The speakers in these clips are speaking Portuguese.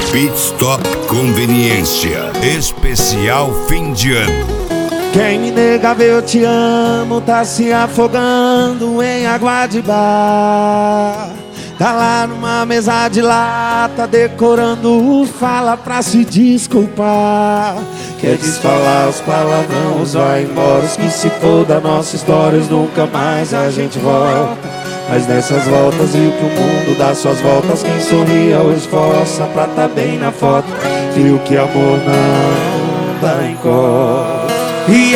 Pit Stop Conveniência, especial fim de ano. Quem me nega ver eu te amo tá se afogando em água de bar. Tá lá numa mesa de lata decorando fala pra se desculpar. Quer desfalar os palavrões, vai embora os que se foda. Nossas histórias nunca mais a gente volta. Mas nessas voltas viu que o mundo dá suas voltas. Quem sorria hoje esforça pra tá bem na foto. Viu que amor não dá encosta. E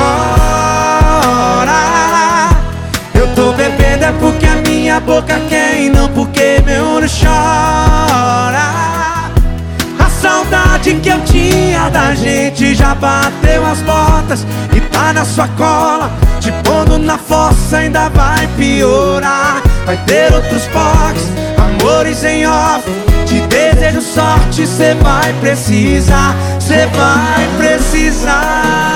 agora eu tô bebendo é porque a minha boca quer e não porque meu olho chora. A saudade que eu tinha da gente já bateu as portas e tá na sua cola, te pondo na fossa, ainda vai piorar. Vai ter outros pocs, amores em off. Te desejo sorte, cê vai precisar, cê vai precisar.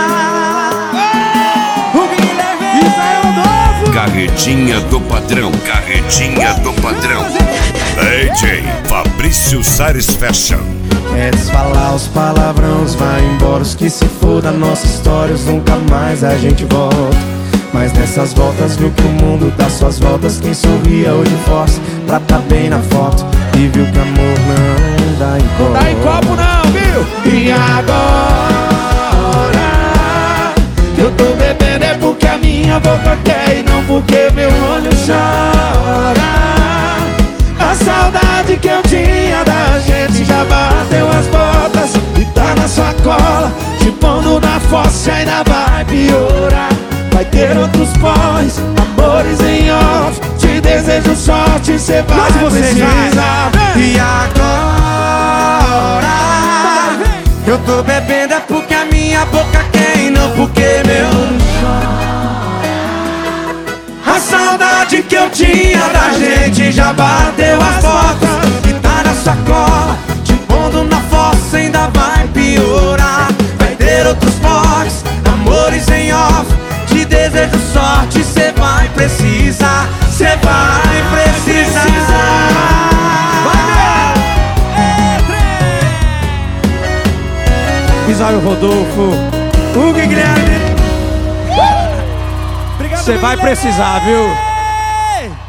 Carretinha do Patrão, Carretinha do Patrão. DJ Fabrício Sares Fashion. Quer desfalar os palavrões, vai embora os que se foda. Nossas histórias nunca mais a gente volta. Mas nessas voltas viu que o mundo dá suas voltas. Quem sorria hoje força pra tá bem na foto. E viu que amor não dá em copo. Não dá em copo não, viu? E agora eu tô bebendo é porque a minha boca quer e não porque meu olho chora. A saudade que eu tinha da gente já bateu as botas e tá na sua cola, te pondo na fossa, ainda vai piorar. Vai ter outros pós, amores em off. Te desejo sorte, cê vai precisar. E agora eu tô bebendo é porque a minha boca quer e não porque meu olho chora. A saudade que eu tinha da gente já bateu as portas e tá na sacola, te pondo na fossa, ainda vai piorar. Vai ter outros pocs, amores em off. Te desejo sorte, cê vai precisar, cê vai precisar. Pisário Rodolfo, Hugo e Guilherme. Você vai precisar, viu?